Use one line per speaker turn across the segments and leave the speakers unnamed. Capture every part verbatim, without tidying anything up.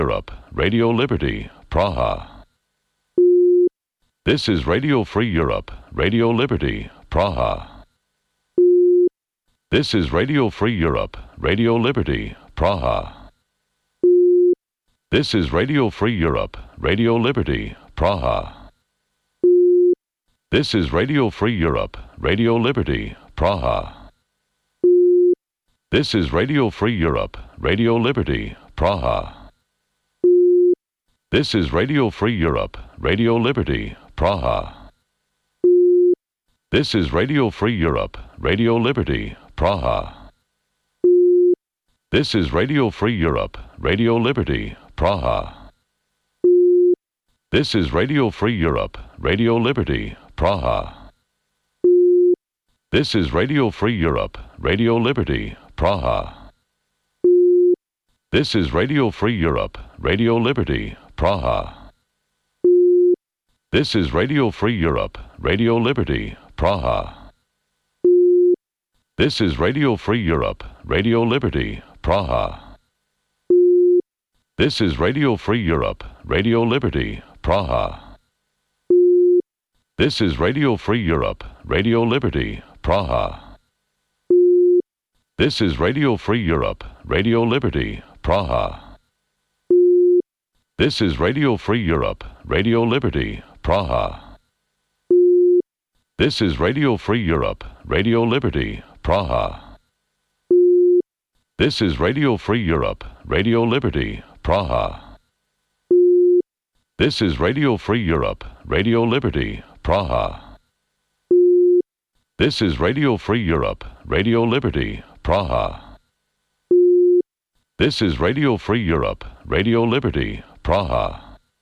Europe, Radio Liberty, Praha. This is Radio Free Europe, Radio Liberty, Praha. This is Radio Free Europe, Radio Liberty, Praha. This is Radio Free Europe, Radio Liberty, Praha. This is Radio Free Europe, Radio Liberty, Praha. This is Radio Free Europe, Radio Liberty, Praha. This is Radio Free Europe, Radio Liberty, Praha. This is Radio Free Europe, Radio Liberty, Praha. This is Radio Free Europe, Radio Liberty, Praha. This is Radio Free Europe, Radio Liberty, Praha. This is Radio Free Europe, Radio Liberty, Praha. This is Radio Free Europe, Radio Liberty, Praha. This is Radio Free Europe, Radio Liberty, Praha. This is Radio Free Europe, Radio Liberty, Praha. This is Radio Free Europe, Radio Liberty, Praha. This is Radio Free Europe, Radio Liberty, Praha. This is Radio Free Europe, Radio Liberty, Praha. This is Radio Free Europe, Radio Liberty, Praha. This is Radio Free Europe, Radio Liberty, Praha. This is Radio Free Europe, Radio Liberty, Praha. This is Radio Free Europe, Radio Liberty, Praha. This is Radio Free Europe, Radio Liberty, Praha. This is Radio Free Europe, Radio Liberty, Praha.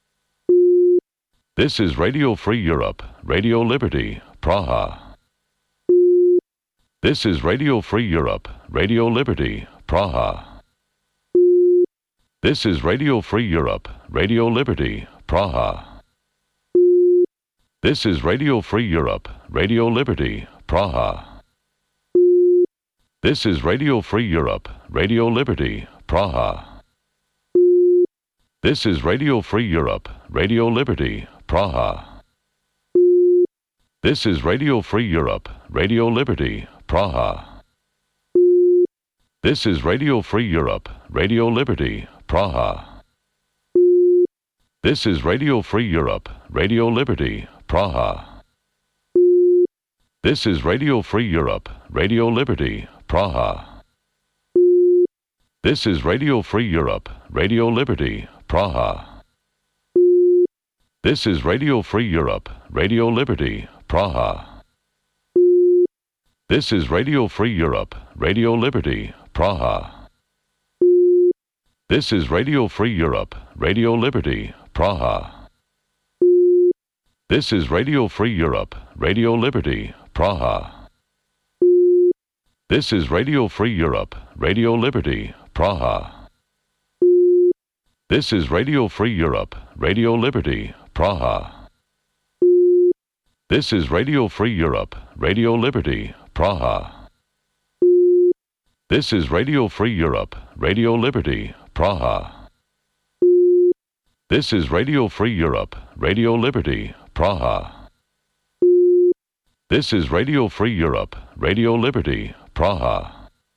This is Radio Free Europe, Radio Liberty, Praha. This is Radio Free Europe, Radio Liberty, Praha. This is Radio Free Europe, Radio Liberty, Praha. This is Radio Free Europe, Radio Liberty, Praha. This is Radio Free Europe, Radio Liberty, Praha. This is Radio Free Europe, Radio Liberty, Praha. This is Radio Free Europe, Radio Liberty, Praha. This is Radio Free Europe, Radio Liberty, Praha. This is Radio Free Europe, Radio Liberty, Praha. This is Radio Free Europe, Radio Liberty, Praha. This is Radio Free Europe, Radio Liberty, Praha. This is Radio Free Europe, Radio Liberty, Praha. This is Radio Free Europe, Radio Liberty, Praha. This is Radio Free Europe, Radio Liberty, Praha. This is Radio Free Europe, Radio Liberty, Praha. This is Radio Free Europe, Radio Liberty, Praha. This is Radio Free Europe, Radio Liberty, Praha. This is Radio Free Europe, Radio Liberty, Praha. This is Radio Free Europe, Radio Liberty, Praha. This is Radio Free Europe, Radio Liberty, Praha. This is Radio Free Europe, Radio Liberty, Praha.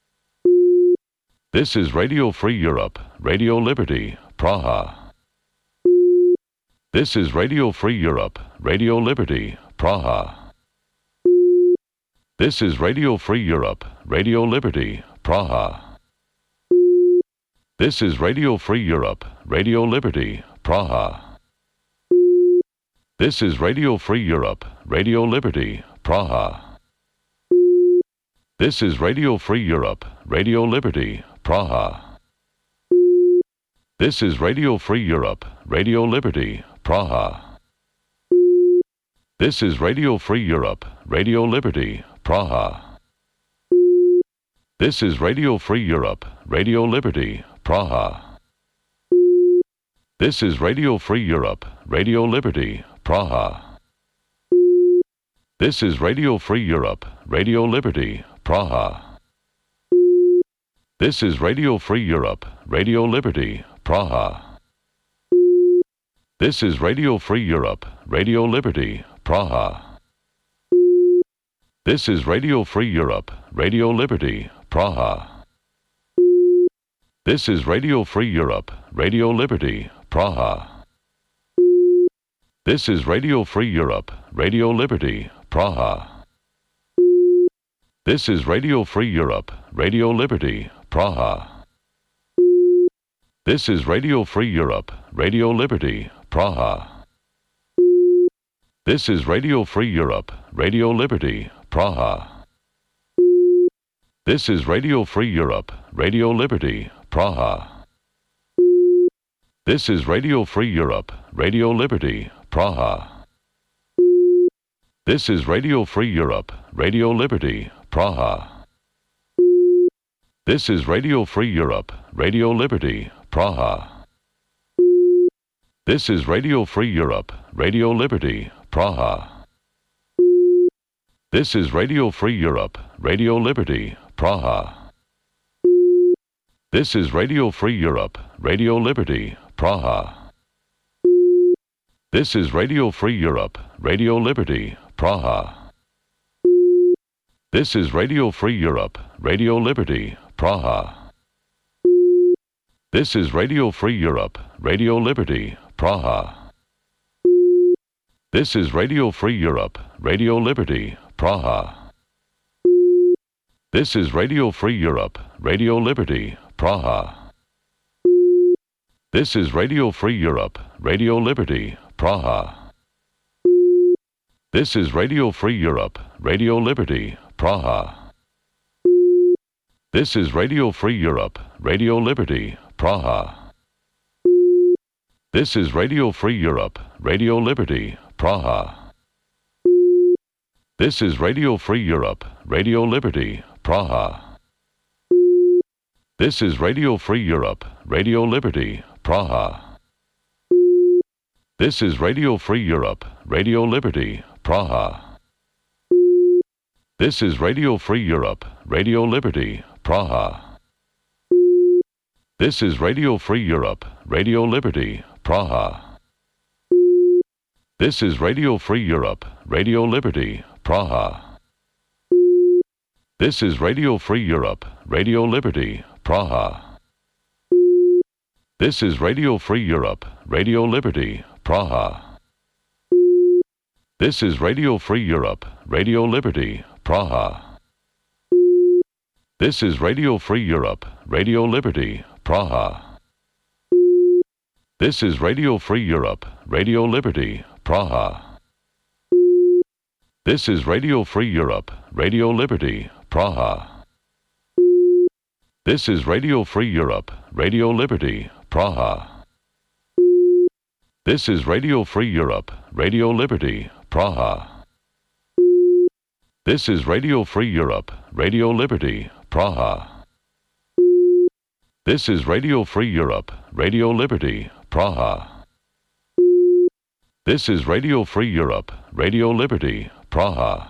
This is Radio Free Europe, Radio Liberty, Praha. This is Radio Free Europe, Radio Liberty, Praha. This is Radio Free Europe, Radio Liberty, Praha. This is Radio Free Europe, Radio Liberty, Praha. This is Radio Free Europe, Radio Liberty, Praha. This is Radio Free Europe, Radio Liberty, Praha. This is Radio Free Europe, Radio Liberty, Praha. This is Radio Free Europe, Radio Liberty, Praha. This is Radio Free Europe, Radio Liberty, Praha. This is Radio Free Europe, Radio Liberty, Praha. This is Radio Free Europe, Radio Liberty, Praha. This is Radio Free Europe, Radio Liberty, Praha. This is Radio Free Europe, Radio Liberty, Praha. This is Radio Free Europe, Radio Liberty, Praha. This is Radio Free Europe, Radio Liberty, Praha. This is Radio Free Europe, Radio Liberty, Praha. This is Radio Free Europe, Radio Liberty, Praha. This is Radio Free Europe, Radio Liberty, Praha. This is Radio Free Europe, Radio Liberty, Praha. This is Radio Free Europe, Radio Liberty, Praha. This is Radio Free Europe, Radio Liberty, Praha. This is Radio Free Europe, Radio Liberty, Praha. This is Radio Free Europe, Radio Liberty, Praha. This is Radio Free Europe, Radio Liberty, Praha. This is Radio Free Europe, Radio Liberty, Praha. This is Radio Free Europe, Radio Liberty, Praha. This is Radio Free Europe, Radio Liberty, Praha. This is Radio Free Europe, Radio Liberty, Praha. This is Radio Free Europe, Radio Liberty, Praha. This is Radio Free Europe, Radio Liberty, Praha. This is Radio Free Europe, Radio Liberty, Praha. This is Radio Free Europe, Radio Liberty, Praha. This is Radio Free Europe, Radio Liberty, Praha. This is Radio Free Europe, Radio Liberty, Praha. This is Radio Free Europe, Radio Liberty, Praha. This is Radio Free Europe, Radio Liberty, Praha. This is Radio Free Europe, Radio Liberty, Praha. This is Radio Free Europe, Radio Liberty, Praha. This is Radio Free Europe, Radio Liberty, Praha. This is Radio Free Europe, Radio Liberty, Praha. This is Radio Free Europe, Radio Liberty, Praha. This is Radio Free Europe, Radio Liberty, Praha. This is Radio Free Europe, Radio Liberty, Praha. This is Radio Free Europe, Radio Liberty, Praha. This is Radio Free Europe, Radio Liberty, Praha. This is Radio Free Europe, Radio Liberty, Praha. This is Radio Free Europe, Radio Liberty, Praha. This is Radio Free Europe, Radio Liberty, Praha. This is Radio Free Europe, Radio Liberty, Praha. This is Radio Free Europe, Radio Liberty, Praha. This is Radio Free Europe, Radio Liberty, Praha. This is Radio Free Europe, Radio Liberty, Praha.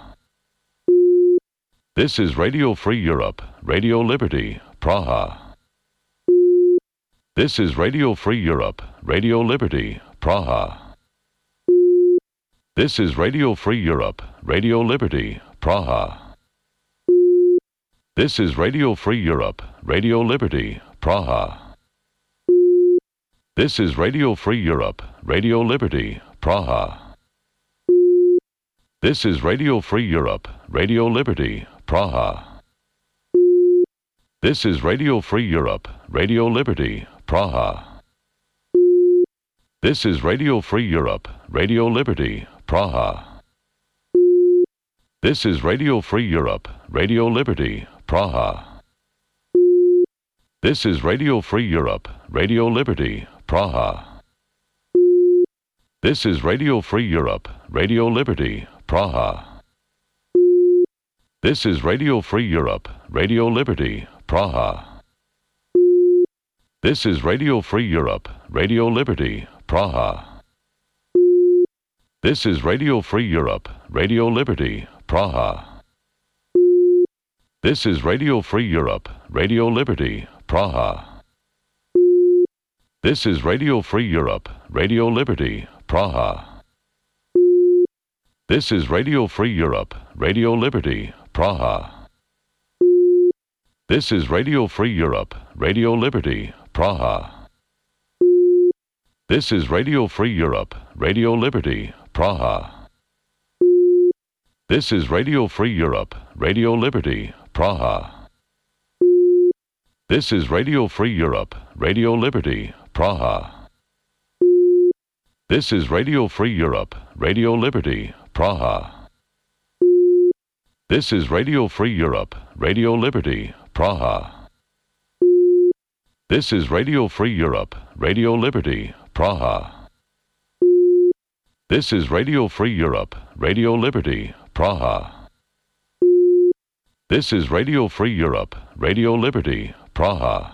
This is Radio Free Europe, Radio Liberty, Praha. This is Radio Free Europe, Radio Liberty, Praha. This is Radio Free Europe, Radio Liberty, Praha. This is Radio Free Europe, Radio Liberty, Praha. This is Radio Free Europe, Radio Liberty, Praha. This is Radio Free Europe, Radio Liberty, Praha. This is Radio Free Europe, Radio Liberty, Praha. This is Radio Free Europe, Radio Liberty, Praha. This is Radio Free Europe, Radio Liberty, Praha. This is Radio Free Europe, Radio Liberty, Praha. This is Radio Free Europe, Radio Liberty, Praha. This is Radio Free Europe, Radio Liberty, Praha. This is Radio Free Europe, Radio Liberty, Praha. This is Radio Free Europe, Radio Liberty, Praha. This is Radio Free Europe, Radio Liberty, Praha. This is Radio Free Europe, Radio Liberty, Praha. This is Radio Free Europe, Radio Liberty, Praha. This is Radio Free Europe, Radio Liberty, Praha. This is Radio Free Europe, Radio Liberty, Praha. This is Radio Free Europe, Radio Liberty, Praha. This is Radio Free Europe, Radio Liberty, Praha. This is Radio Free Europe, Radio Liberty, Praha. This is Radio Free Europe, Radio Liberty, Praha. This is Radio Free Europe, Radio Liberty, Praha. This is Radio Free Europe, Radio Liberty, Praha. This is Radio Free Europe, Radio Liberty, Praha.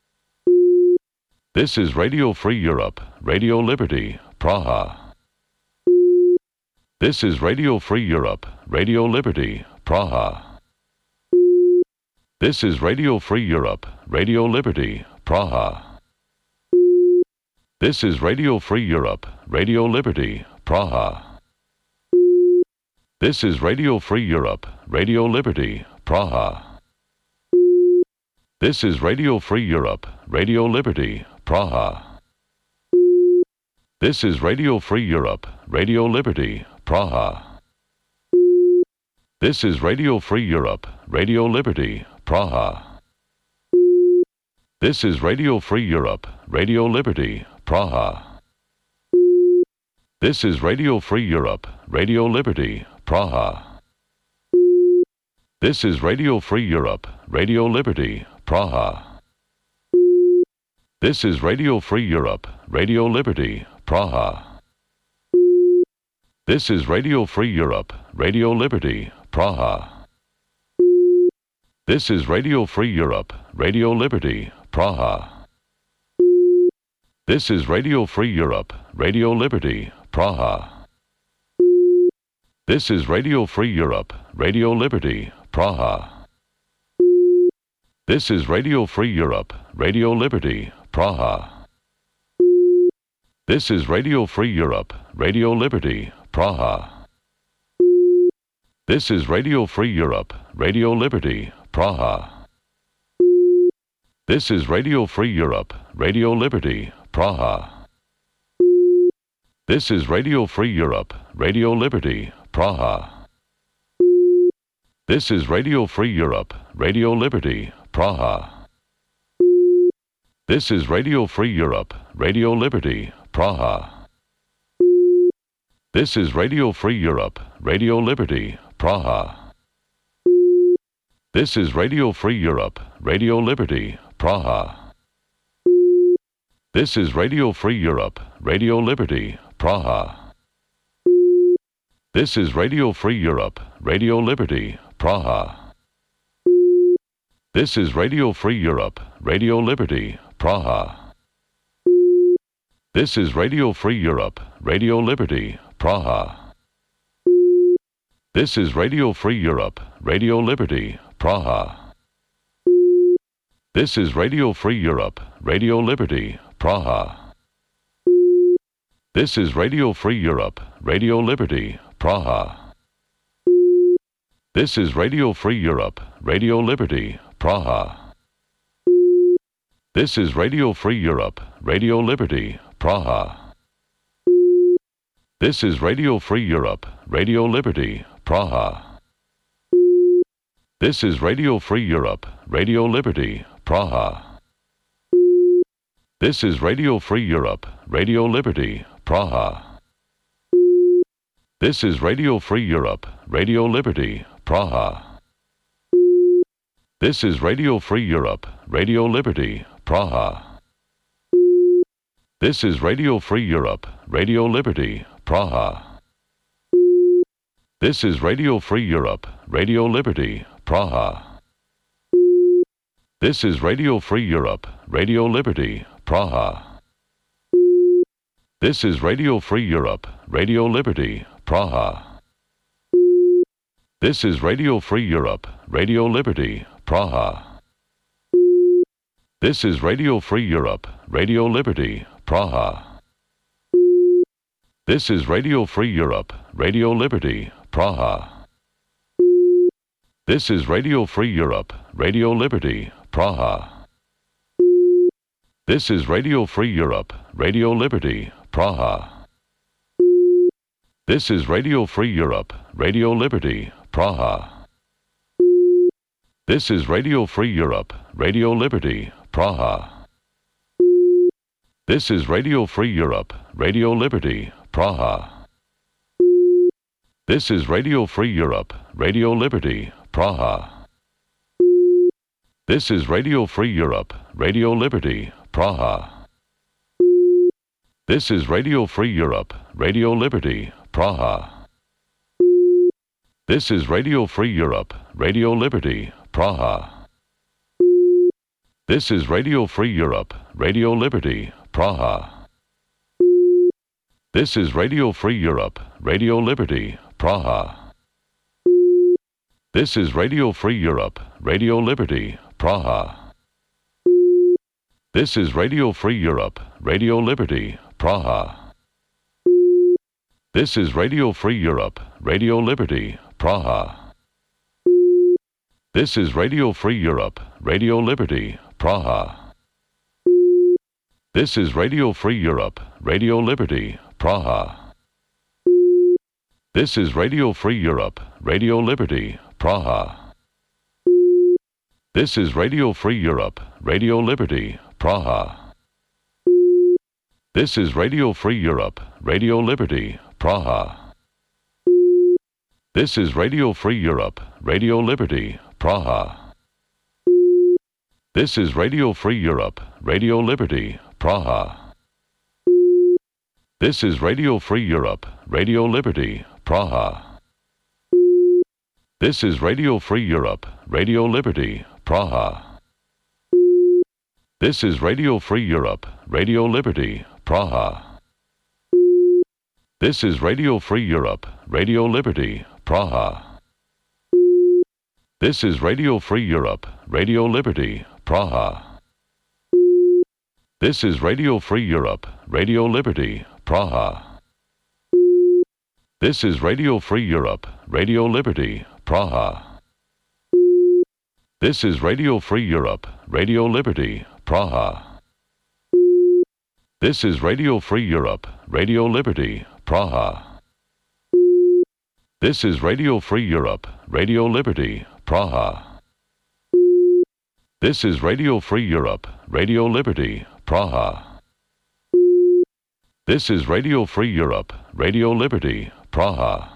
This is Radio Free Europe, Radio Liberty, Praha. This is Radio Free Europe, Radio Liberty, Praha. This is Radio Free Europe, Radio Liberty, Praha. This is Radio Free Europe, Radio Liberty, Praha. This is Radio Free Europe, Radio Liberty, Praha. This is Radio Free Europe, Radio Liberty, Praha. This is Radio Free Europe, Radio Liberty, Praha. This is Radio Free Europe, Radio Liberty, Praha. This is Radio Free Europe, Radio Liberty, Praha. This is Radio Free Europe, Radio Liberty, Praha. This is Radio Free Europe, Radio Liberty, Praha. This is Radio Free Europe, Radio Liberty, Praha. This is Radio Free Europe, Radio Liberty, Praha. This is Radio Free Europe, Radio Liberty, Praha. This is Radio Free Europe, Radio Liberty, Praha. This is Radio Free Europe, Radio Liberty, Praha. This is Radio Free Europe, Radio Liberty, Praha. This is Radio Free Europe, Radio Liberty, Praha. This is Radio Free Europe, Radio Liberty, Praha. This is Radio Free Europe, Radio Liberty, Praha. This is Radio Free Europe, Radio Liberty, Praha. This is Radio Free Europe, Radio Liberty, Praha. This is Radio Free Europe, Radio Liberty, Praha. This is Radio Free Europe, Radio Liberty, Praha. This is Radio Free Europe, Radio Liberty, Praha. This is Radio Free Europe, Radio Liberty, Praha. This is Radio Free Europe, Radio Liberty, Praha. This is Radio Free Europe, Radio Liberty, Praha. This is Radio Free Europe, Radio Liberty, Praha. This is Radio Free Europe, Radio Liberty, Praha. This is Radio Free Europe, Radio Liberty, Praha. This is Radio Free Europe, Radio Liberty, Praha. This is Radio Free Europe, Radio Liberty, Praha. This is Radio Free Europe, Radio Liberty, Praha. This is Radio Free Europe, Radio Liberty, Praha. This is Radio Free Europe, Radio Liberty, Praha. This is Radio Free Europe, Radio Liberty, Praha. This is Radio Free Europe, Radio Liberty, Praha. This is Radio Free Europe, Radio Liberty, Praha. This is Radio Free Europe, Radio Liberty, Praha. This is Radio Free Europe, Radio Liberty, Praha. This is Radio Free Europe, Radio Liberty, Praha. This is Radio Free Europe, Radio Liberty, Praha. This is Radio Free Europe, Radio Liberty, Praha. This is Radio Free Europe, Radio Liberty, Praha. This is Radio Free Europe, Radio Liberty, Praha. This is Radio Free Europe, Radio Liberty, Praha. This is Radio Free Europe, Radio Liberty, Praha. This is Radio Free Europe, Radio Liberty, Praha. This is Radio Free Europe, Radio Liberty, Praha. This is Radio Free Europe, Radio Liberty, Praha. This is Radio Free Europe, Radio Liberty, Praha. This is Radio Free Europe, Radio Liberty, Praha. This is Radio Free Europe, Radio Liberty, Praha. This is Radio Free Europe, Radio Liberty, Praha. This is Radio Free Europe, Radio Liberty, Praha. This is Radio Free Europe, Radio Liberty, Praha. This is Radio Free Europe, Radio Liberty, Praha. This is Radio Free Europe, Radio Liberty, Praha. This is Radio Free Europe, Radio Liberty, Praha. This is Radio Free Europe, Radio Liberty, Praha. This is Radio Free Europe, Radio Liberty, Praha. This is Radio Free Europe, Radio Liberty, Praha. This is Radio Free Europe, Radio Liberty, Praha. This is Radio Free Europe, Radio Liberty, Praha. This is Radio Free Europe, Radio Liberty, Praha. This is Radio Free Europe, Radio Liberty, Praha. This is Radio Free Europe, Radio Liberty, Praha. This is Radio Free Europe, Radio Liberty, Praha. This is Radio Free Europe, Radio Liberty, Praha. This is Radio Free Europe, Radio Liberty, Praha. This is Radio Free Europe, Radio Liberty, Praha. This is Radio Free Europe, Radio Liberty, Praha. This is Radio Free Europe, Radio Liberty, Praha. This is Radio Free Europe, Radio Liberty, Praha. This is Radio Free Europe, Radio Liberty, Praha. This is Radio Free Europe, Radio Liberty, Praha. This is Radio Free Europe, Radio Liberty, Praha. This is Radio Free Europe, Radio Liberty, Praha.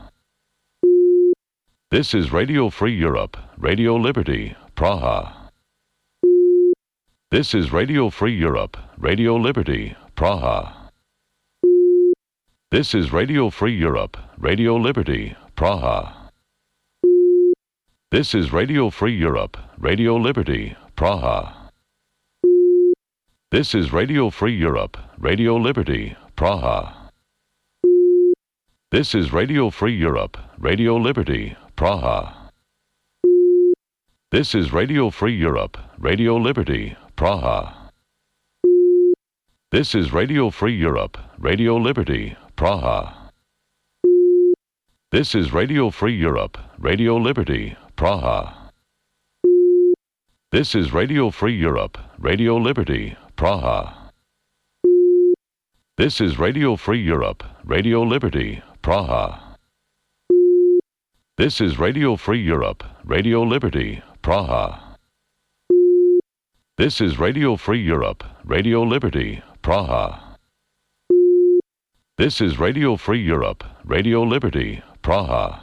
This is Radio Free Europe, Radio Liberty, Praha. This is Radio Free Europe, Radio Liberty, Praha. This is Radio Free Europe, Radio Liberty, Praha. This is Radio Free Europe, Radio Liberty, Praha. This is Radio Free Europe, Radio Liberty, Praha. This is Radio Free Europe, Radio Liberty, Praha. This is Radio Free Europe, Radio Liberty, Praha. This is Radio Free Europe, Radio Liberty, Praha. This is Radio Free Europe, Radio Liberty, Praha. This is Radio Free Europe, Radio Liberty, Praha. This is Radio Free Europe, Radio Liberty, Praha. This is Radio Free Europe, Radio Liberty, Praha. This is Radio Free Europe, Radio Liberty, Praha. This is Radio Free Europe, Radio Liberty, Praha.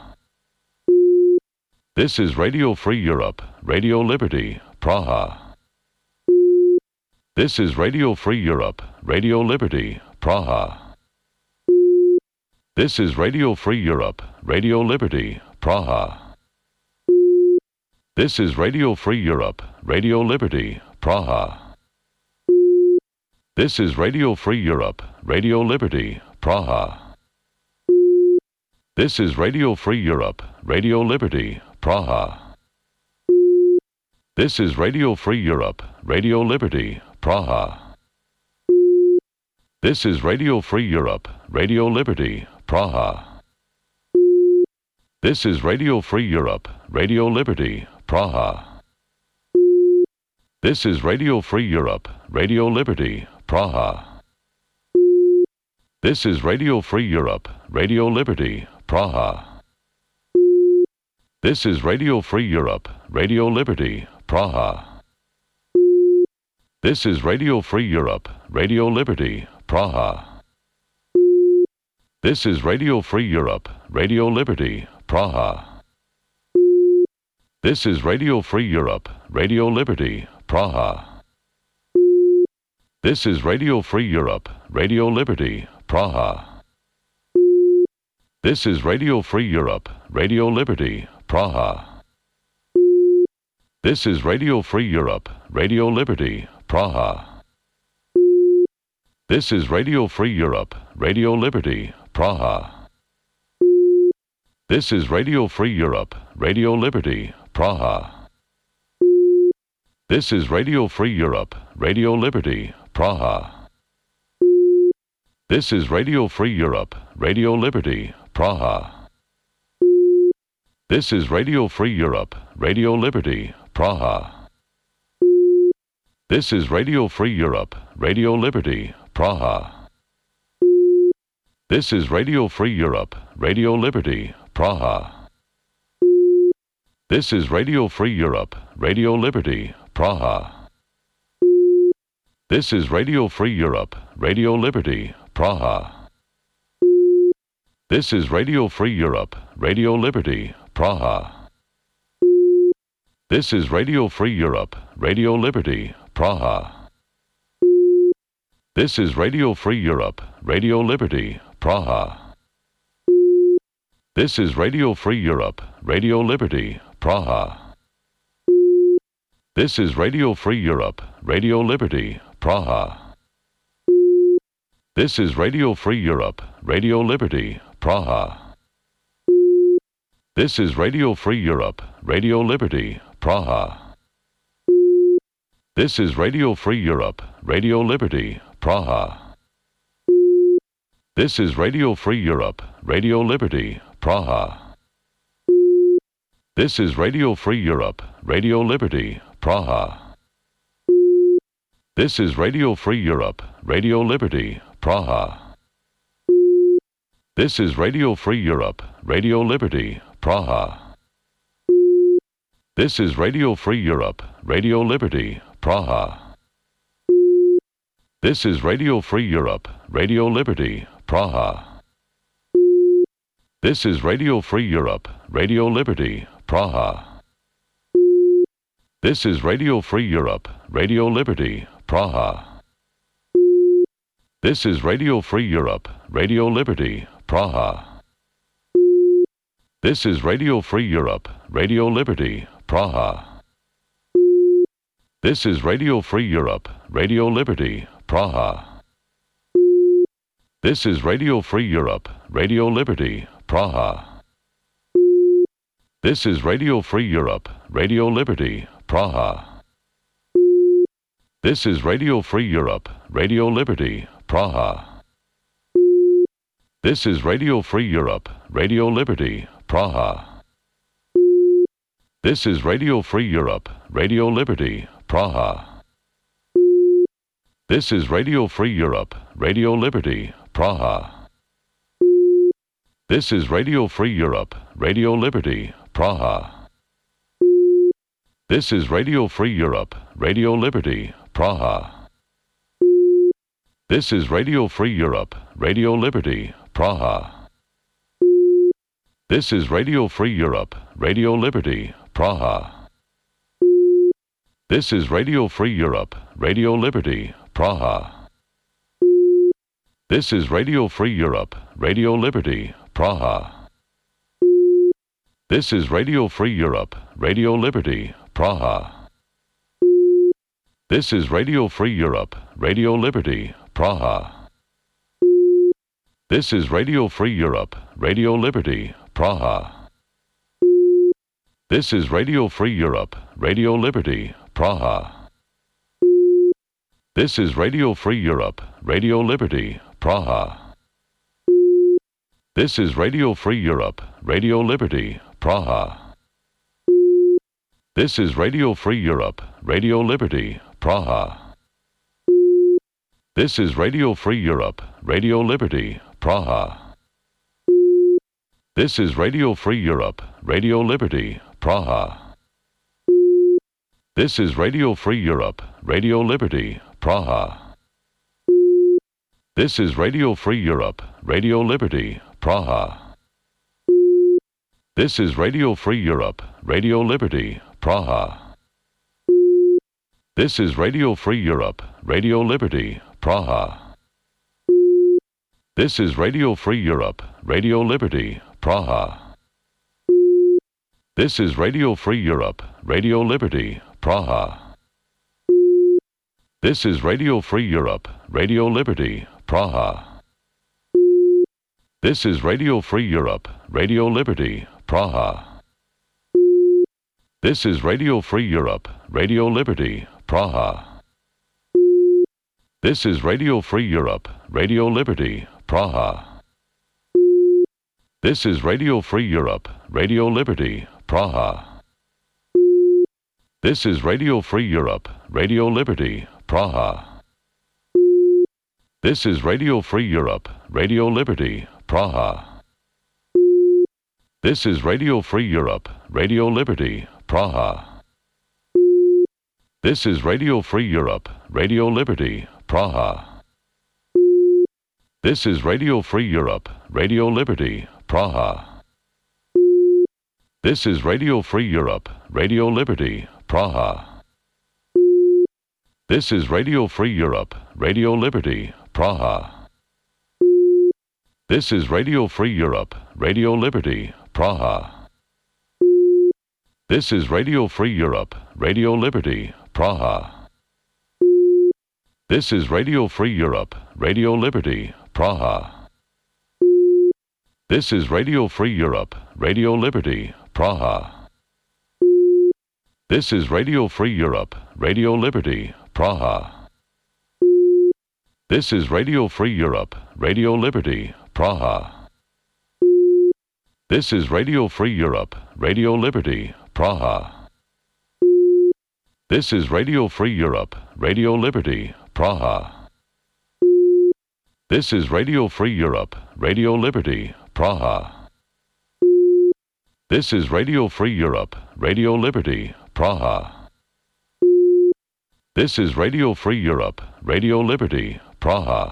This is Radio Free Europe, Radio Liberty, Praha. This is Radio Free Europe, Radio Liberty, Praha. This is Radio Free Europe, Radio Liberty, Praha. This is Radio Free Europe, Radio Liberty, Praha. This is Radio Free Europe, Radio Liberty, Praha. This is Radio Free Europe, Radio Liberty, Praha. This is Radio Free Europe, Radio Liberty, Praha. This is Radio Free Europe, Radio Liberty, Praha. This is Radio Free Europe, Radio Liberty, Praha. This is Radio Free Europe, Radio Liberty, Praha. This is Radio Free Europe, Radio Liberty, Praha. This is Radio Free Europe, Radio Liberty, Praha. This is Radio Free Europe, Radio Liberty, Praha. This is Radio Free Europe, Radio Liberty, Praha. This is Radio Free Europe, Radio Liberty, Praha. This is Radio Free Europe, Radio Liberty, Praha. This is Radio Free Europe, Radio Liberty, Praha. This is Radio Free Europe, Radio Liberty, Praha. This is Radio Free Europe, Radio Liberty, Praha. This is Radio Free Europe, Radio Liberty, Praha. This is Radio Free Europe, Radio Liberty, Praha. This is Radio Free Europe, Radio Liberty, Praha. This is Radio Free Europe, Radio Liberty, Praha. This is Radio Free Europe, Radio Liberty, Praha. This is Radio Free Europe, Radio Liberty, Praha. This is Radio Free Europe, Radio Liberty, Praha. This is Radio Free Europe, Radio Liberty, Praha. This is Radio Free Europe, Radio Liberty, Praha. This is Radio Free Europe, Radio Liberty, Praha. This is Radio Free Europe, Radio Liberty, Praha. This is Radio Free Europe, Radio Liberty, Praha. This is Radio Free Europe, Radio Liberty, Praha. This is Radio Free Europe, Radio Liberty, Praha. This is Radio Free Europe, Radio Liberty, Praha. This is Radio Free Europe, Radio Liberty, Praha. This is Radio Free Europe, Radio Liberty, Praha. This is Radio Free Europe, Radio Liberty, Praha. This is Radio Free Europe, Radio Liberty, Praha. This is Radio Free Europe, Radio Liberty, Praha. This is Radio Free Europe, Radio Liberty, Praha. This is Radio Free Europe, Radio Liberty, Praha. This is Radio Free Europe, Radio Liberty, Praha. This is Radio Free Europe, Radio Liberty, Praha. This is Radio Free Europe, Radio Liberty, Praha. This is Radio Free Europe, Radio Liberty, Praha. This is Radio Free Europe, Radio Liberty, Praha. This is Radio Free Europe, Radio Liberty, Praha. This is Radio Free Europe, Radio Liberty, Praha. This is Radio Free Europe, Radio Liberty, Praha. This is Radio Free Europe, Radio Liberty, Praha. This is Radio Free Europe, Radio Liberty, Praha. This is Radio Free Europe, Radio Liberty, Praha. This is Radio Free Europe, Radio Liberty, Praha. This is Radio Free Europe, Radio Liberty, Praha. This is Radio Free Europe, Radio Liberty, Praha. This is Radio Free Europe, Radio Liberty, Praha. This is Radio Free Europe, Radio Liberty, Praha. This is Radio Free Europe, Radio Liberty, Praha. This is Radio Free Europe, Radio Liberty, Praha. This is Radio Free Europe, Radio Liberty, Praha. This is Radio Free Europe, Radio Liberty, Praha. This is Radio Free Europe, Radio Liberty, Praha. This is Radio Free Europe, Radio Liberty, Praha. This is Radio Free Europe, Radio Liberty, Praha. This is Radio Free Europe, Radio Liberty, Praha. This is Radio Free Europe, Radio Liberty, Praha. This is Radio Free Europe, Radio Liberty, Praha. This is Radio Free Europe, Radio Liberty, Praha. This is Radio Free Europe, Radio Liberty, Praha. This is Radio Free Europe, Radio Liberty, Praha. This is Radio Free Europe, Radio Liberty, Praha. This is Radio Free Europe, Radio Liberty, Praha. This is Radio Free Europe, Radio Liberty, Praha. This is Radio Free Europe, Radio Liberty, Praha. This is Radio Free Europe, Radio Liberty, Praha. This is Radio Free Europe, Radio Liberty, Praha. This is Radio Free Europe, Radio Liberty, Praha. This is Radio Free Europe, Radio Liberty, Praha. This is Radio Free Europe, Radio Liberty, Praha. This is Radio Free Europe, Radio Liberty, Praha. This is Radio Free Europe, Radio Liberty, Praha. This is Radio Free Europe, Radio Liberty, Praha. This is Radio Free Europe, Radio Liberty, Praha. This is Radio Free Europe, Radio Liberty, Praha. This is Radio Free Europe, Radio Liberty, Praha. This is Radio Free Europe, Radio Liberty, Praha. This is Radio Free Europe, Radio Liberty, Praha. This is Radio Free Europe, Radio Liberty, Praha. This is Radio Free Europe, Radio Liberty, Praha. This is Radio Free Europe, Radio Liberty, Praha. This is Radio Free Europe, Radio Liberty, Praha. This is Radio Free Europe, Radio Liberty, Praha. This is Radio Free Europe, Radio Liberty, Praha. This is Radio Free Europe, Radio Liberty, Praha. This is Radio Free Europe, Radio Liberty, Praha. This is Radio Free Europe, Radio Liberty, Praha.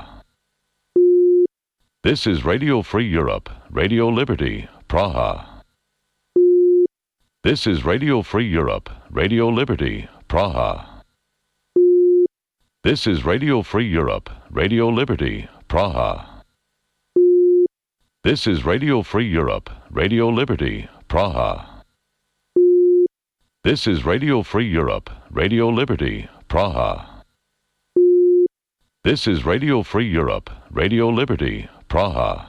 This is Radio Free Europe, Radio Liberty, Praha. This is Radio Free Europe, Radio Liberty, Praha. This is Radio Free Europe, Radio Liberty, Praha. This is Radio Free Europe, Radio Liberty, Praha. This is Radio Free Europe, Radio Liberty, Praha. This is Radio Free Europe, Radio Liberty, Praha.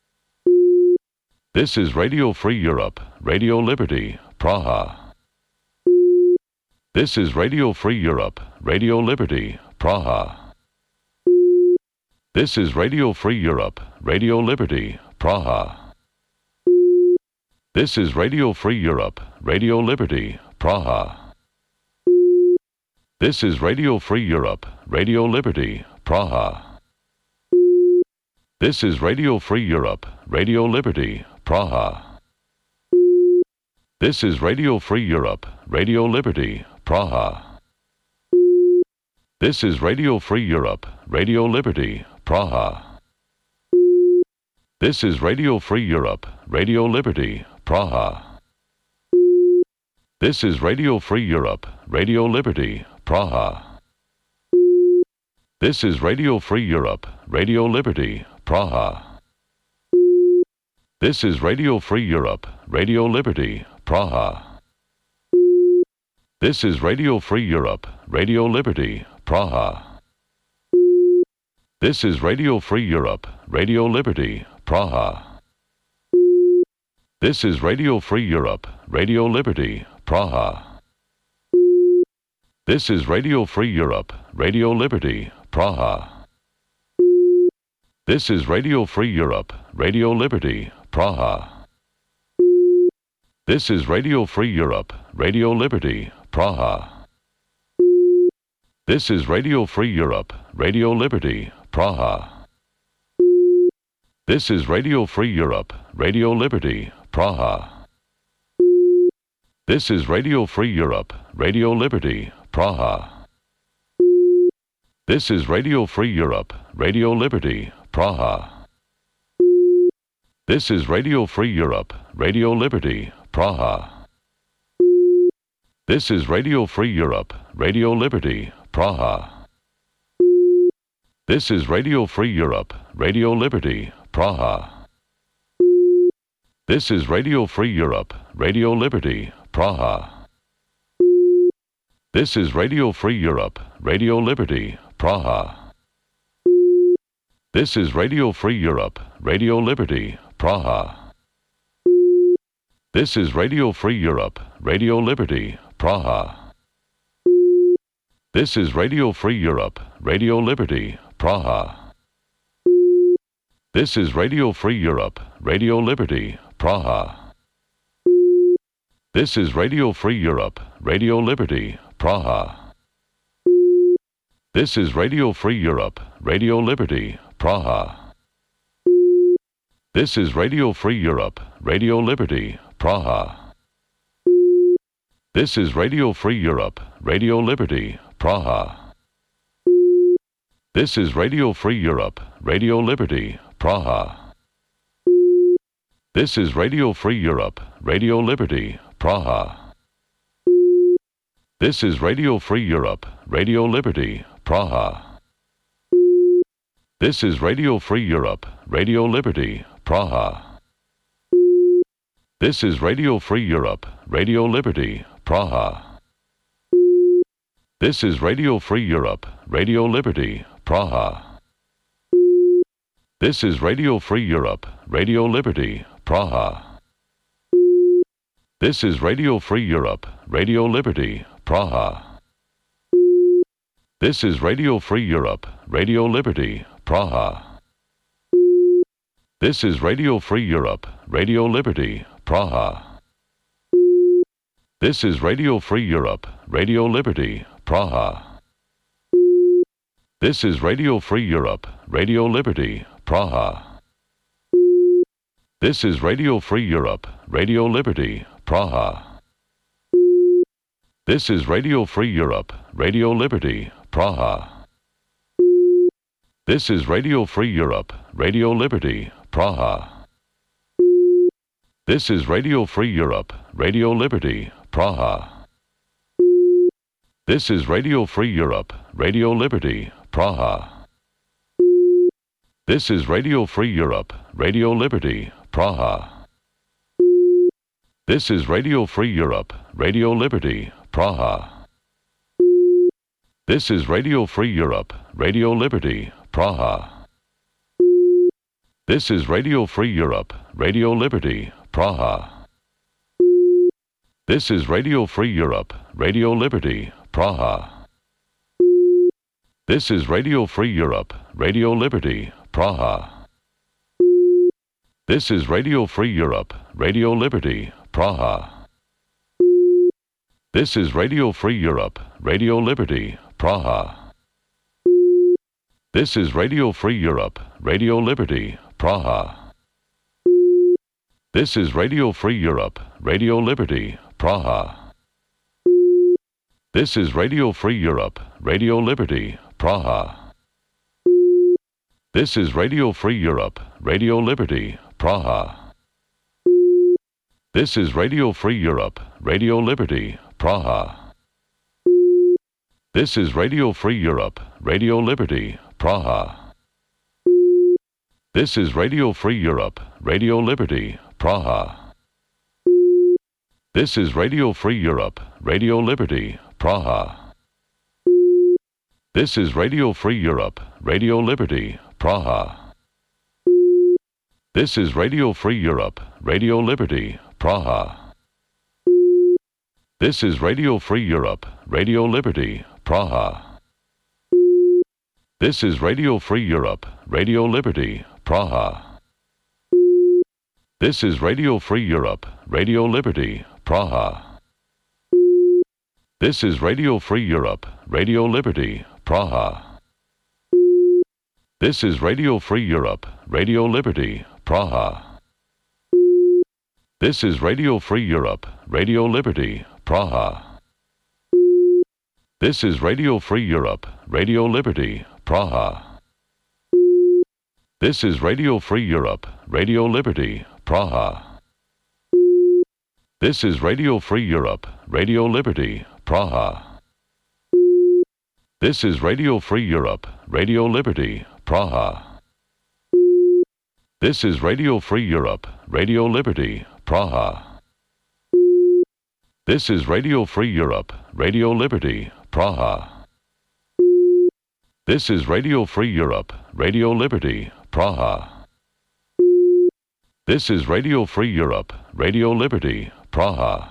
This is Radio Free Europe, Radio Liberty, Praha. This is Radio Free Europe, Radio Liberty, Praha. This is Radio Free Europe, Radio Liberty, Praha. This is Radio Free Europe, Radio Liberty, Praha. This is Radio Free Europe, Radio Liberty, Praha. This is Radio Free Europe, Radio Liberty, Praha. This is Radio Free Europe, Radio Liberty, Praha. This is Radio Free Europe, Radio Liberty, Praha. This is Radio Free Europe, Radio Liberty, Praha. This is Radio Free Europe, Radio Liberty, Praha. This is Radio Free Europe, Radio Liberty, Praha. This is Radio Free Europe, Radio Liberty, Praha. This is Radio Free Europe, Radio Liberty, Praha. This is Radio Free Europe, Radio Liberty, Praha. This is Radio Free Europe, Radio Liberty, Praha. This is Radio Free Europe, Radio Liberty, Praha. This is Radio Free Europe, Radio Liberty, Praha. This is Radio Free Europe, Radio Liberty, Praha. This is Radio Free Europe, Radio Liberty, Praha. This is Radio Free Europe, Radio Liberty, Praha. This is Radio Free Europe, Radio Liberty, Praha. This is Radio Free Europe, Radio Liberty, Praha. This is Radio Free Europe, Radio Liberty, Praha. This is Radio Free Europe, Radio Liberty, Praha. This is Radio Free Europe, Radio Liberty, Praha. This is Radio Free Europe, Radio Liberty, Praha. This is Radio Free Europe, Radio Liberty, Praha. This is Radio Free Europe, Radio Liberty, Praha. This is Radio Free Europe, Radio Liberty, Praha. This is Radio Free Europe, Radio Liberty, Praha. This is Radio Free Europe, Radio Liberty, Praha. This is Radio Free Europe, Radio Liberty, Praha. This is Radio Free Europe, Radio Liberty, Praha. This is Radio Free Europe, Radio Liberty, Praha. This is Radio Free Europe, Radio Liberty, Praha. This is Radio Free Europe, Radio Liberty, Praha. This is Radio Free Europe, Radio Liberty, Praha. This is Radio Free Europe, Radio Liberty, Praha. This is Radio Free Europe, Radio Liberty, Praha. This is Radio Free Europe, Radio Liberty, Praha. This is Radio Free Europe, Radio Liberty, Praha. This is Radio Free Europe, Radio Liberty, Praha. This is Radio Free Europe, Radio Liberty, Praha. This is Radio Free Europe, Radio Liberty, Praha. This is Radio Free Europe, Radio Liberty, Praha. This is Radio Free Europe, Radio Liberty, Praha. This is Radio Free Europe, Radio Liberty, Praha. This is Radio Free Europe, Radio Liberty, Praha. This is Radio Free Europe, Radio Liberty, Praha. This is Radio Free Europe, Radio Liberty, Praha. This is Radio Free Europe, Radio Liberty, Praha. This is Radio Free Europe, Radio Liberty, Praha. This is Radio Free Europe, Radio Liberty, Praha. This is Radio Free Europe, Radio Liberty, Praha. This is Radio Free Europe, Radio Liberty, Praha. This is Radio Free Europe, Radio Liberty, Praha. This is Radio Free Europe, Radio Liberty, Praha. This is Radio Free Europe, Radio Liberty, Praha. This is Radio Free Europe, Radio Liberty, Praha. This is Radio Free Europe, Radio Liberty, Praha. This is Radio Free Europe, Radio Liberty, Praha. This is Radio Free Europe, Radio Liberty, Praha. This is Radio Free Europe, Radio Liberty, Praha. This is Radio Free Europe, Radio Liberty, Praha. This is Radio Free Europe, Radio Liberty, Praha. This is Radio Free Europe, Radio Liberty, Praha. This is Radio Free Europe, Radio Liberty, Praha. This is Radio Free Europe, Radio Liberty, Praha. This is Radio Free Europe, Radio Liberty, Praha. This is Radio Free Europe, Radio Liberty, Praha. This is Radio Free Europe, Radio Liberty, Praha. This is Radio Free Europe, Radio Liberty, Praha. This is Radio Free Europe, Radio Liberty, Praha. This is Radio Free Europe, Radio Liberty, Praha. This is Radio Free Europe, Radio Liberty, Praha. This is Radio Free Europe, Radio Liberty, Praha. This is Radio Free Europe, Radio Liberty, Praha. This is Radio Free Europe, Radio Liberty, Praha. This is Radio Free Europe, Radio Liberty, Praha. This is Radio Free Europe, Radio Liberty, Praha. This is Radio Free Europe, Radio Liberty, Praha. This is Radio Free Europe, Radio Liberty, Praha. This is Radio Free Europe, Radio Liberty, Praha. This is Radio Free Europe, Radio Liberty, Praha.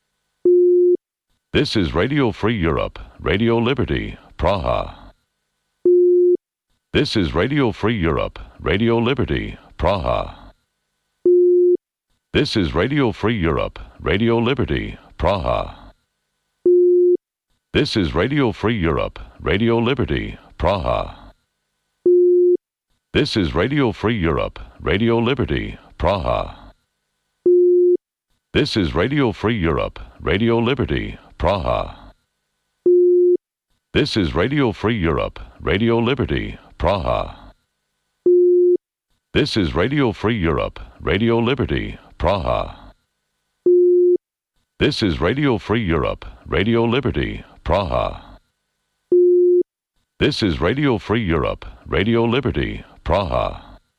This is Radio Free Europe, Radio Liberty, Praha. This is Radio Free Europe, Radio Liberty, Praha. This is Radio Free Europe, Radio Liberty, Praha. This is Radio Free Europe, Radio Liberty, Praha. This is Radio Free Europe, Radio Liberty, Praha. This is Radio Free Europe, Radio Liberty, Praha. This is Radio Free Europe, Radio Liberty, Praha. This is Radio Free Europe, Radio Liberty, Praha. This is Radio Free Europe, Radio Liberty, Praha. This is Radio Free Europe, Radio Liberty, Praha.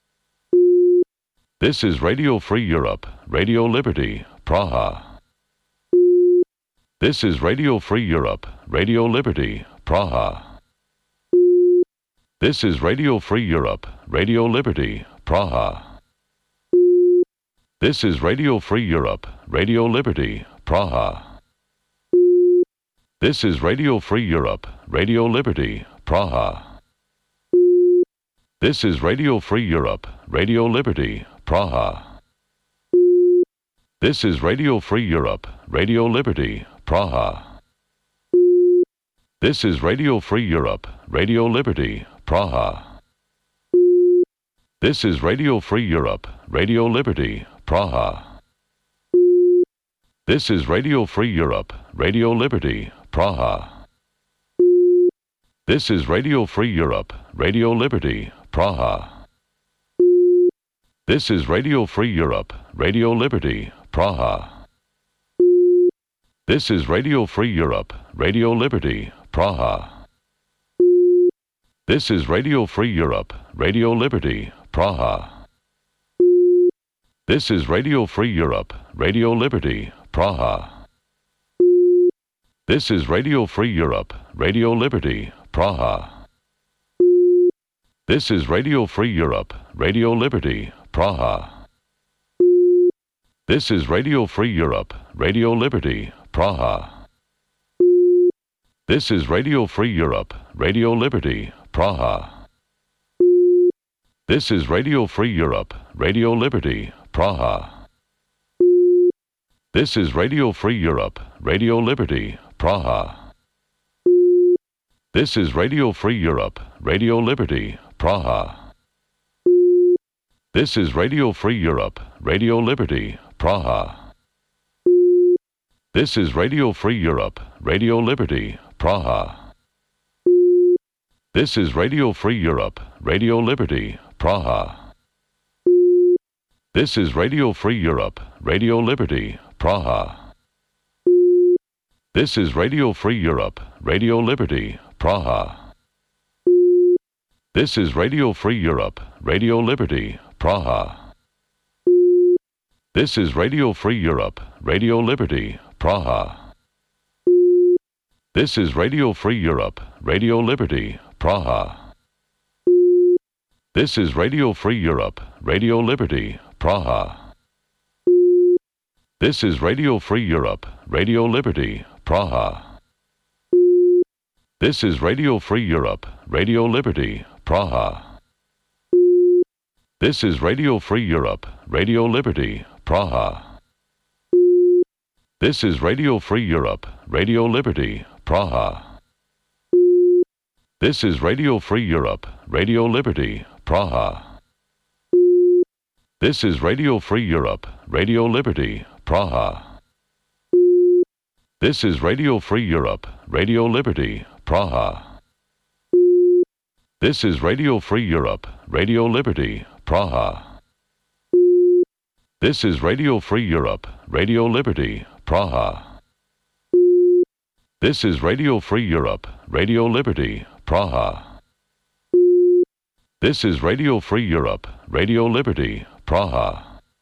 This is Radio Free Europe, Radio Liberty, Praha. This is Radio Free Europe, Radio Liberty, Praha. This is Radio Free Europe, Radio Liberty, Praha. This is Radio Free Europe, Radio Liberty, Praha. This is Radio Free Europe, Radio Liberty, Praha. This is Radio Free Europe, Radio Liberty, Praha. This is Radio Free Europe, Radio Liberty, Praha. This is Radio Free Europe, Radio Liberty, Praha. This is Radio Free Europe, Radio Liberty, Praha. This is Radio Free Europe, Radio Liberty, Praha. This is Radio Free Europe, Radio Liberty, Praha. This is Radio Free Europe, Radio Liberty, Praha. This is Radio Free Europe, Radio Liberty, Praha. This is Radio Free Europe, Radio Liberty, Praha. This is Radio Free Europe, Radio Liberty, Praha. This is Radio Free Europe, Radio Liberty, Praha. This is Radio Free Europe, Radio Liberty, Praha. This is Radio Free Europe, Radio Liberty, Praha. This is Radio Free Europe, Radio Liberty, Praha. This is Radio Free Europe, Radio Liberty, Praha. This is Radio Free Europe, Radio Liberty, Praha. This is Radio Free Europe, Radio Liberty, Praha. This is Radio Free Europe, Radio Liberty, Praha. This is Radio Free Europe, Radio Liberty, Praha. This is Radio Free Europe, Radio Liberty, Praha. This is Radio Free Europe, Radio Liberty, Praha. This is Radio Free Europe, Radio Liberty, Praha. This is Radio Free Europe, Radio Liberty, Praha. This is Radio Free Europe, Radio Liberty, Praha. This is Radio Free Europe, Radio Liberty, Praha. This is Radio Free Europe, Radio Liberty, Praha. This is Radio Free Europe, Radio Liberty, Praha. This is Radio Free Europe, Radio Liberty, Praha. This is Radio Free Europe, Radio Liberty, Praha. This is Radio Free Europe, Radio Liberty, Praha. This is Radio Free Europe, Radio Liberty, Praha. This is Radio Free Europe, Radio Liberty, Praha. This is Radio Free Europe, Radio Liberty, Praha. This is Radio Free Europe, Radio Liberty, Praha. This is Radio Free Europe, Radio Liberty, Praha. This is Radio Free Europe, Radio Liberty, Praha. This is Radio Free Europe, Radio Liberty, Praha.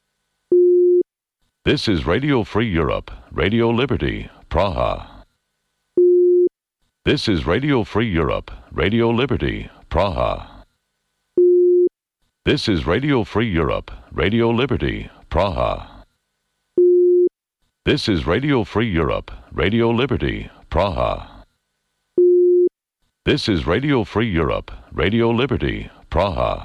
This is Radio Free Europe, Radio Liberty, Praha. This is Radio Free Europe, Radio Liberty, Praha. This is Radio Free Europe, Radio Liberty, Praha. This is Radio Free Europe, Radio Liberty, Praha. This is Radio Free Europe, Radio Liberty, Praha.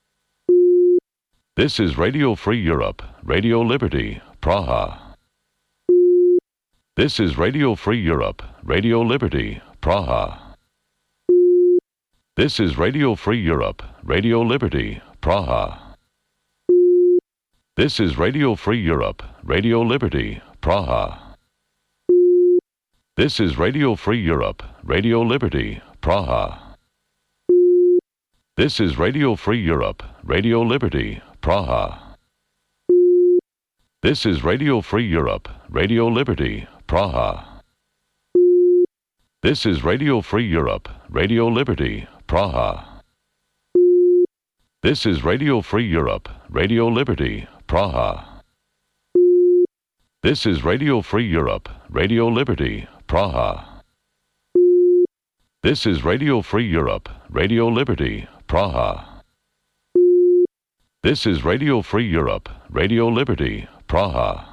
This is Radio Free Europe, Radio Liberty, Praha. This is Radio Free Europe, Radio Liberty, Praha. This is Radio Free Europe, Radio Liberty, Praha. This is Radio Free Europe, Radio Liberty, Praha. This is Radio Free Europe, Radio Liberty, Praha. This is Radio Free Europe, Radio Liberty, Praha. This is Radio Free Europe, Radio Liberty, Praha. This is Radio Free Europe, Radio Liberty, Praha. This is Radio Free Europe, Radio Liberty, Praha. This is Radio Free Europe, Radio Liberty, Praha. This is Radio Free Europe, Radio Liberty, Praha. This is Radio Free Europe, Radio Liberty, Praha.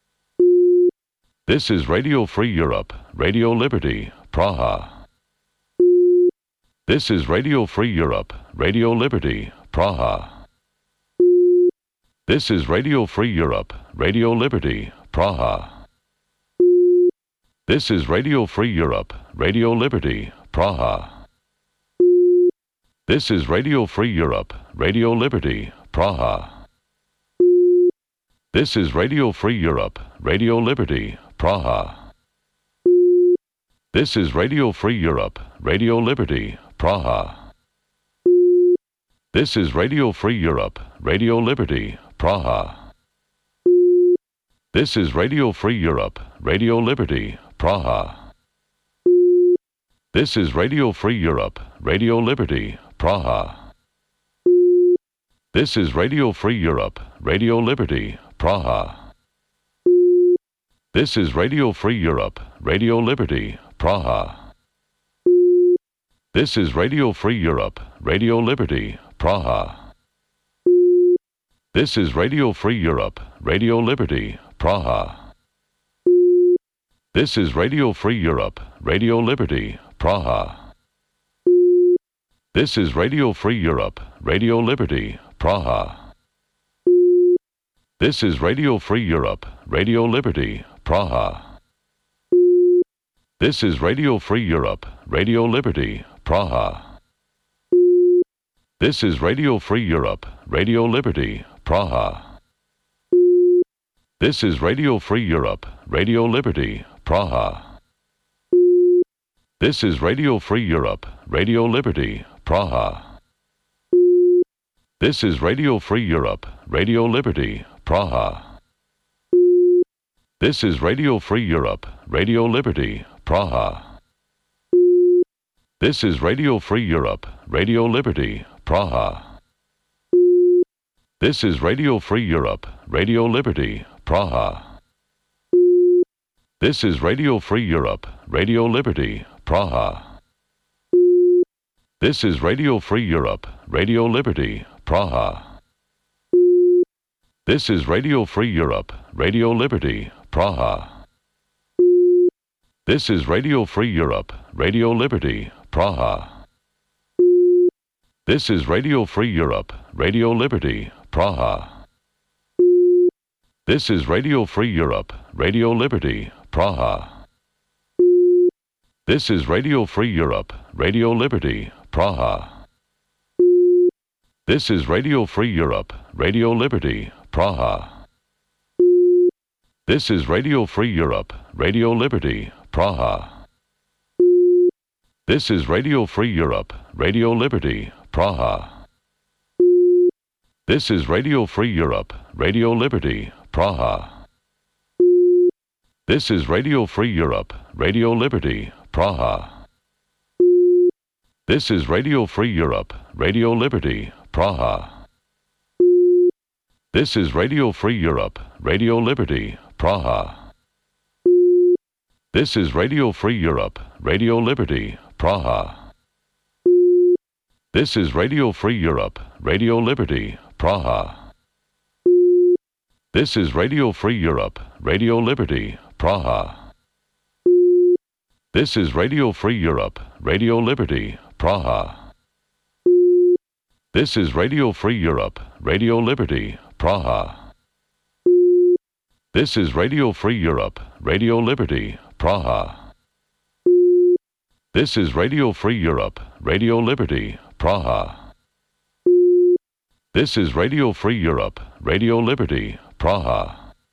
This is Radio Free Europe, Radio Liberty, Praha. This is Radio Free Europe, Radio Liberty, Praha. This is Radio Free Europe, Radio Liberty, Praha. This is Radio Free Europe, Radio Liberty, Praha. This is Radio Free Europe, Radio Liberty, Praha. This is Radio Free Europe, Radio Liberty, Praha. This is Radio Free Europe, Radio Liberty, Praha. This is Radio Free Europe, Radio Liberty, Praha. This is Radio Free Europe, Radio Liberty, Praha. This is Radio Free Europe, Radio Liberty, Praha. This is Radio Free Europe, Radio Liberty, Praha. This is Radio Free Europe, Radio Liberty, Praha. This is Radio Free Europe, Radio Liberty, Praha. This is Radio Free Europe, Radio Liberty, Praha. This is Radio Free Europe, Radio Liberty, Praha. This is Radio Free Europe, Radio Liberty, Praha. This is Radio Free Europe, Radio Liberty, Praha. This is Radio Free Europe, Radio Liberty, Praha. This is Radio Free Europe, Radio Liberty, Praha. This is Radio Free Europe, Radio Liberty, Praha. This is Radio Free Europe, Radio Liberty, Praha. This is Radio Free Europe, Radio Liberty, Praha. This is Radio Free Europe, Radio Liberty, Praha. This is Radio Free Europe, Radio Liberty, Praha. This is Radio Free Europe, Radio Liberty, Praha. This is Radio Free Europe, Radio Liberty, Praha. This is Radio Free Europe, Radio Liberty, Praha. This is Radio Free Europe, Radio Liberty, Praha. This is Radio Free Europe, Radio Liberty, Praha. This is Radio Free Europe, Radio Liberty, Praha. This is Radio Free Europe, Radio Liberty, Praha. This is Radio Free Europe, Radio Liberty, Praha. This is Radio Free Europe, Radio Liberty, Praha. This is Radio Free Europe, Radio Liberty, Praha. This is Radio Free Europe, Radio Liberty, Praha. This is Radio Free Europe, Radio Liberty, Praha. This is Radio Free Europe, Radio Liberty, Praha. This is Radio Free Europe, Radio Liberty, Praha. This is Radio Free Europe, Radio Liberty, Praha. This is Radio Free Europe, Radio Liberty, Praha. This is Radio Free Europe, Radio Liberty, Praha. This is Radio Free Europe, Radio Liberty, Praha. This is Radio Free Europe, Radio Liberty, Praha. This is Radio Free Europe, Radio Liberty, Praha. This is Radio Free Europe, Radio Liberty, Praha. This is Radio Free Europe, Radio Liberty, Praha. This is Radio Free Europe, Radio Liberty, Praha.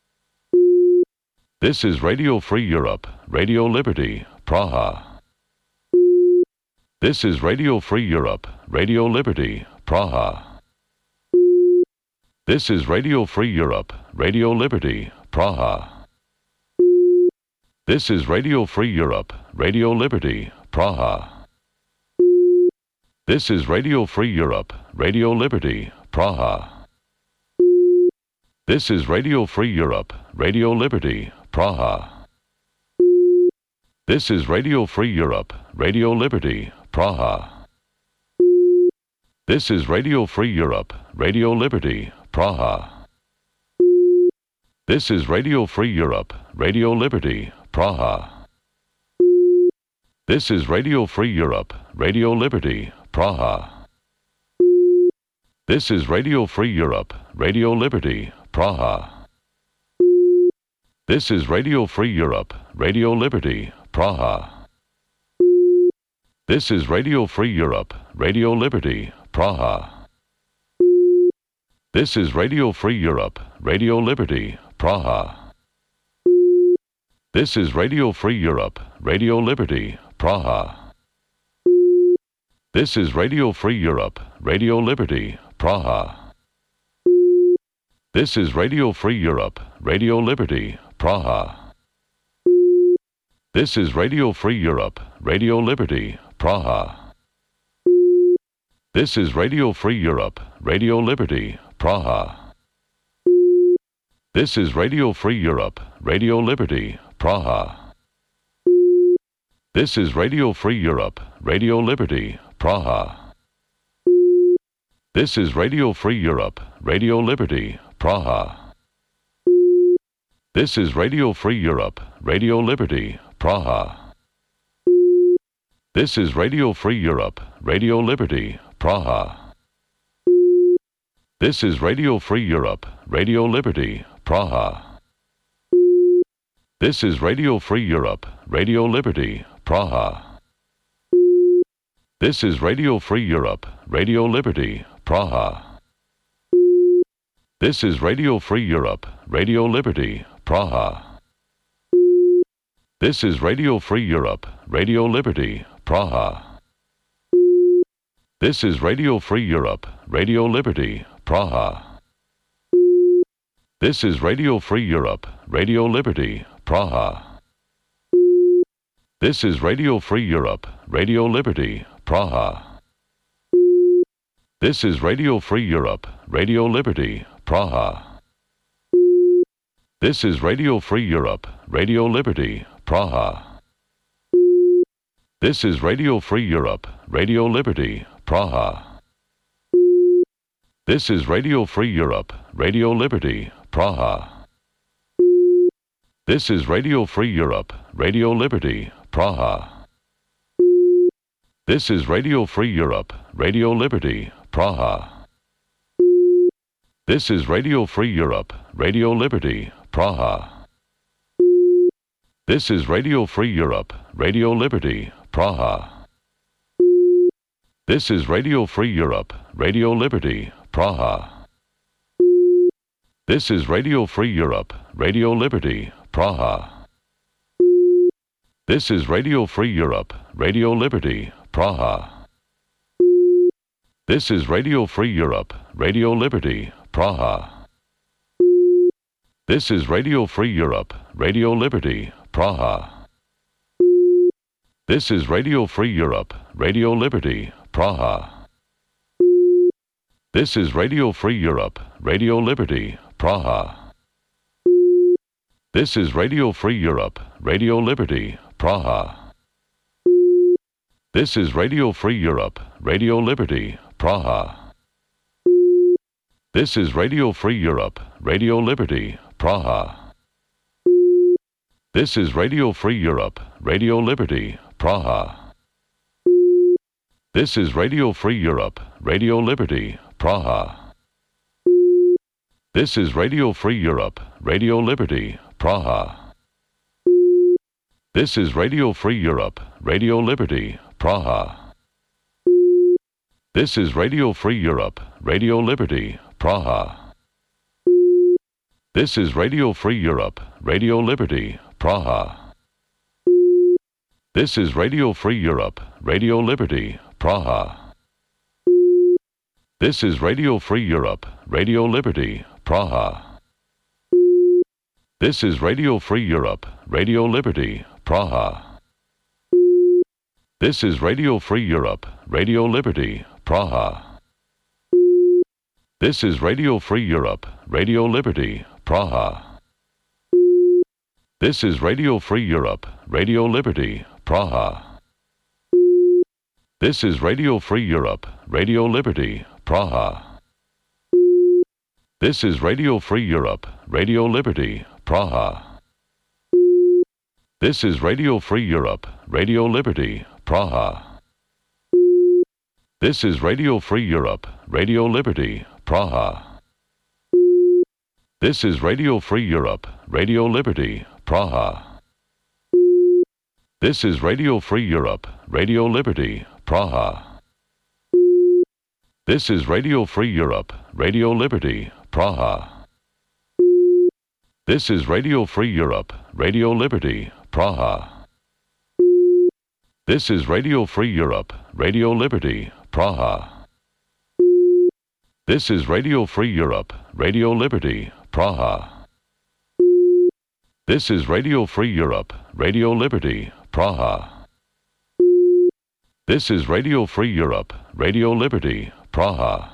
This is Radio Free Europe, Radio Liberty, Praha. This is Radio Free Europe, Radio Liberty, Praha. This is Radio Free Europe, Radio Liberty, Praha. This is Radio Free Europe, Radio Liberty, Praha. This is Radio Free Europe, Radio Liberty, Praha. This is Radio Free Europe, Radio Liberty, Praha. This is Radio Free Europe, Radio Liberty, Praha. This is Radio Free Europe, Radio Liberty, Praha. This is Radio Free Europe, Radio Liberty, Praha. This is Radio Free Europe, Radio Liberty, Praha. This is Radio Free Europe, Radio Liberty, Praha. This is Radio Free Europe, Radio Liberty, Praha. This is Radio Free Europe, Radio Liberty, Praha. This is Radio Free Europe, Radio Liberty, Praha. This is Radio Free Europe, Radio Liberty, Praha. This is Radio Free Europe, Radio Liberty, Praha. This is Radio Free Europe, Radio Liberty, Praha. This is Radio Free Europe, Radio Liberty, Praha. This is Radio Free Europe, Radio Liberty, Praha. This is Radio Free Europe, Radio Liberty, Praha. This is Radio Free Europe, Radio Liberty, Praha. This is Radio Free Europe, Radio Liberty, Praha. This is Radio Free Europe, Radio Liberty, Praha. This is Radio Free Europe, Radio Liberty, Praha. This is Radio Free Europe, Radio Liberty, Praha. This is Radio Free Europe, Radio Liberty, Praha. This is Radio Free Europe, Radio Liberty, Praha. This is Radio Free Europe, Radio Liberty, Praha. This is Radio Free Europe, Radio Liberty, Praha. This is Radio Free Europe, Radio Liberty, Praha. This is Radio Free Europe, Radio Liberty, Praha. This is Radio Free Europe, Radio Liberty, Praha. This is Radio Free Europe, Radio Liberty, Praha. This is Radio Free Europe, Radio Liberty, Praha. This is Radio Free Europe, Radio Liberty, Praha. This is Radio Free Europe, Radio Liberty, Praha. This is Radio Free Europe, Radio Liberty, Praha. This is Radio Free Europe, Radio Liberty, Praha. This is Radio Free Europe, Radio Liberty, Praha. This is Radio Free Europe, Radio Liberty, Praha. This is Radio Free Europe, Radio Liberty, Praha. This is Radio Free Europe, Radio Liberty, Praha. This is Radio Free Europe, Radio Liberty, Praha. This is Radio Free Europe, Radio Liberty, Praha. This is Radio Free Europe, Radio Liberty, Praha. This is Radio Free Europe, Radio Liberty, Praha. This is Radio Free Europe, Radio Liberty, Praha. This is Radio Free Europe, Radio Liberty, Praha. This is Radio Free Europe, Radio Liberty, Praha. This is Radio Free Europe, Radio Liberty, Praha. This is Radio Free Europe, Radio Liberty, Praha. This is Radio Free Europe, Radio Liberty, Praha. This is Radio Free Europe, Radio Liberty, Praha. This is Radio Free Europe, Radio Liberty, Praha. This is Radio Free Europe, Radio Liberty, Praha. This is Radio Free Europe, Radio Liberty, Praha. This is Radio Free Europe, Radio Liberty, Praha. This is Radio Free Europe, Radio Liberty, Praha. This is Radio Free Europe, Radio Liberty, Praha. This is Radio Free Europe, Radio Liberty, Praha. This is Radio Free Europe, Radio Liberty, Praha. This is Radio Free Europe, Radio Liberty, Praha. This is Radio Free Europe, Radio Liberty, Praha. This is Radio Free Europe, Radio Liberty, Praha. This is Radio Free Europe, Radio Liberty, Praha. This is Radio Free Europe, Radio Liberty, Praha. This is Radio Free Europe, Radio Liberty, Praha. This is Radio Free Europe, Radio Liberty, Praha. This is Radio Free Europe, Radio Liberty, Praha. This is Radio Free Europe, Radio Liberty, Praha. This is Radio Free Europe, Radio Liberty, Praha. This is Radio Free Europe, Radio Liberty, Praha. This is Radio Free Europe, Radio Liberty, Praha. This is Radio Free Europe, Radio Liberty, Praha.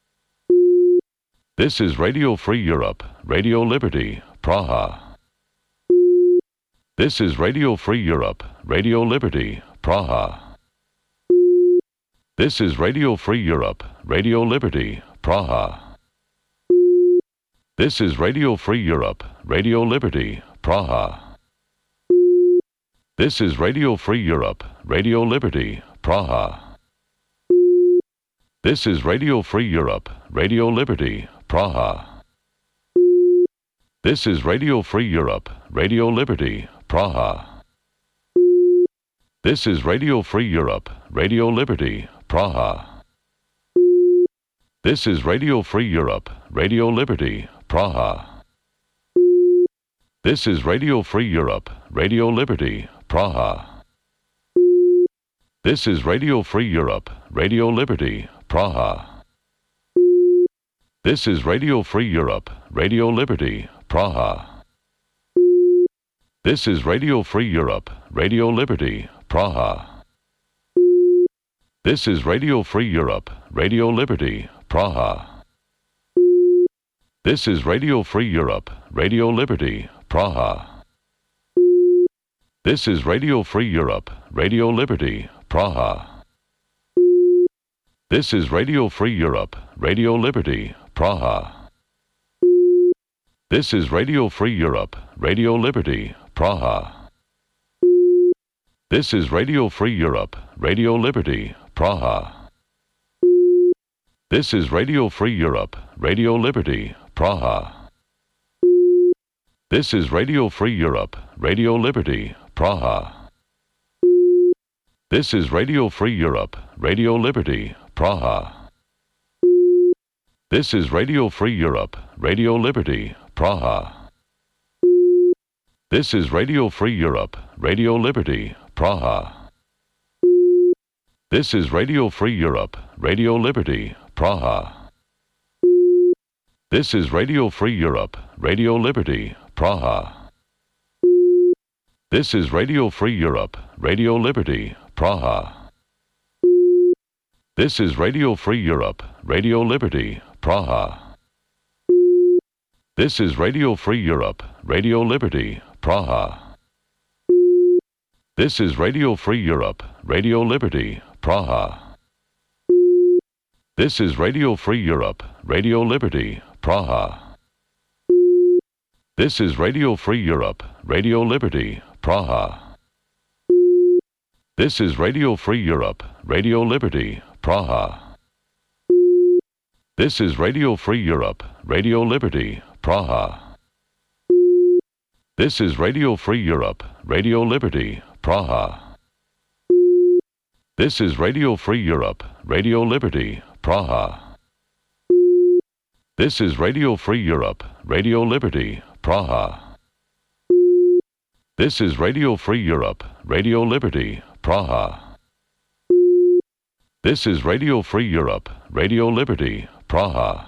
This is Radio Free Europe, Radio Liberty, Praha. This is Radio Free Europe, Radio Liberty, Praha. This is Radio Free Europe, Radio Liberty, Praha. This is Radio Free Europe, Radio Liberty, Praha. This is Radio Free Europe, Radio Liberty, Praha. This is Radio Free Europe, Radio Liberty, Praha. This is Radio Free Europe, Radio Liberty, Praha. This is Radio Free Europe, Radio Liberty, Praha. This is Radio Free Europe, Radio Liberty, Praha. This is Radio Free Europe, Radio Liberty, Praha. This is Radio Free Europe, Radio Liberty, Praha. This is Radio Free Europe, Radio Liberty, Praha. This is Radio Free Europe, Radio Liberty, Praha. This is Radio Free Europe, Radio Liberty, Praha. This is Radio Free Europe, Radio Liberty, Praha. This is Radio Free Europe, Radio Liberty, Praha. This is Radio Free Europe, Radio Liberty, Praha. This is Radio Free Europe, Radio Liberty, Praha. This is Radio Free Europe, Radio Liberty, Praha. This is Radio Free Europe, Radio Liberty, Praha. This is Radio Free Europe, Radio Liberty, Praha. This is Radio Free Europe, Radio Liberty, Praha. This is Radio Free Europe, Radio Liberty, Praha. This is Radio Free Europe, Radio Liberty, Praha. This is Radio Free Europe, Radio Liberty, Praha. This is Radio Free Europe, Radio Liberty, Praha. This is Radio Free Europe, Radio Liberty, Praha. This is Radio Free Europe, Radio Liberty, Praha. This is Radio Free Europe, Radio Liberty, Praha. This is Radio Free Europe, Radio Liberty, Praha. This is Radio Free Europe, Radio Liberty, Praha. This is Radio Free Europe, Radio Liberty, Praha. This is Radio Free Europe, Radio Liberty, Praha. This is Radio Free Europe, Radio Liberty, Praha. This is Radio Free Europe, Radio Liberty, Praha. This is Radio Free Europe, Radio Liberty, Praha. This is Radio Free Europe, Radio Liberty, Praha. This is Radio Free Europe, Radio Liberty, Praha. This is Radio Free Europe, Radio Liberty, Praha.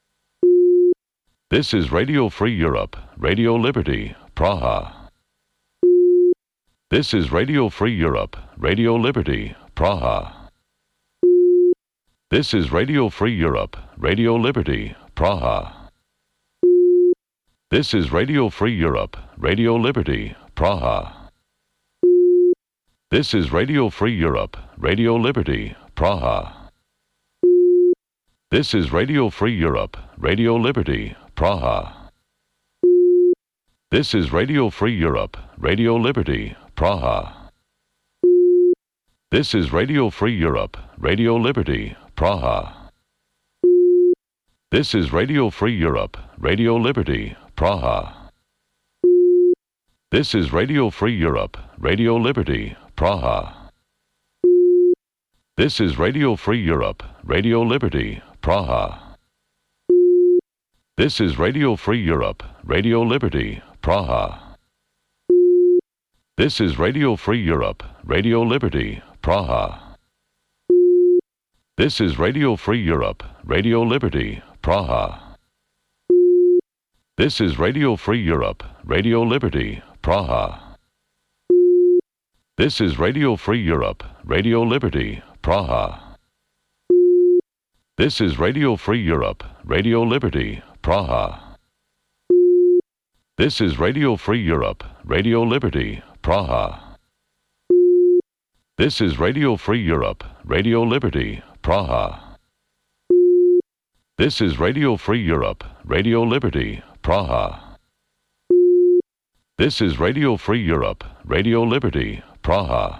This is Radio Free Europe, Radio Liberty, Praha. This is Radio Free Europe, Radio Liberty, Praha. This is Radio Free Europe, Radio Liberty, Praha. This is Radio Free Europe, Radio Liberty, Praha. This is Radio Free Europe, Radio Liberty, Praha. This is Radio Free Europe, Radio Liberty, Praha. This is Radio Free Europe, Radio Liberty, Praha. This is Radio Free Europe, Radio Liberty, Praha. This is Radio Free Europe, Radio Liberty, Praha. This is Radio Free Europe, Radio Liberty, Praha. This is Radio Free Europe, Radio Liberty, Praha. This is Radio Free Europe, Radio Liberty, Praha. This is Radio Free Europe, Radio Liberty, Praha. This is Radio Free Europe, Radio Liberty, Praha. This is Radio Free Europe, Radio Liberty, Praha. This is Radio Free Europe, Radio Liberty, Praha. This is Radio Free Europe, Radio Liberty, Praha. This is Radio Free Europe, Radio Liberty, Praha. This is Radio Free Europe, Radio Liberty, Praha. This is Radio Free Europe, Radio Liberty, Praha. This is Radio Free Europe, Radio Liberty, Praha.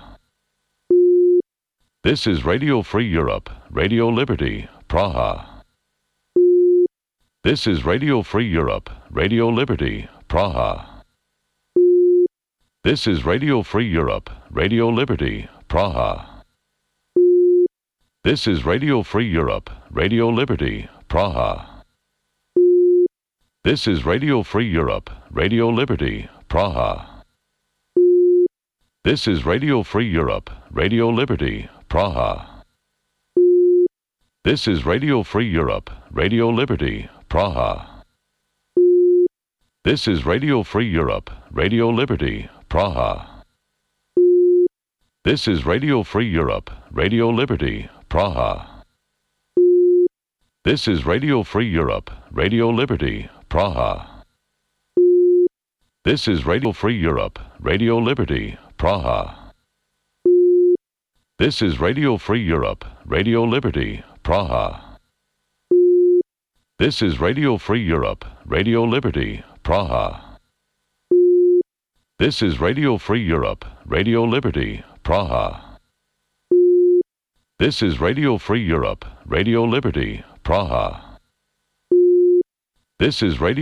This is Radio Free Europe, Radio Liberty, Praha. This is Radio Free Europe, Radio Liberty, Praha. This is Radio Free Europe, Radio Liberty, Praha. This is Radio Free Europe, Radio Liberty, Praha. This is Radio Free Europe, Radio Liberty, Praha. This is Radio Free Europe, Radio Liberty, Praha. This is Radio Free Europe, Radio Liberty, Praha. This is Radio Free Europe, Radio Liberty, Praha. This is Radio Free Europe, Radio Liberty, Praha. This is Radio Free Europe, Radio Liberty, Praha. This is Radio Free Europe, Radio Liberty, Praha. This is Radio Free Europe, Radio Liberty, Praha. This is Radio Free Europe, Radio Liberty, Praha. This is Radio Free Europe, Radio Liberty, Praha. This is Radio Free Europe, Radio Liberty, Praha. This is Radio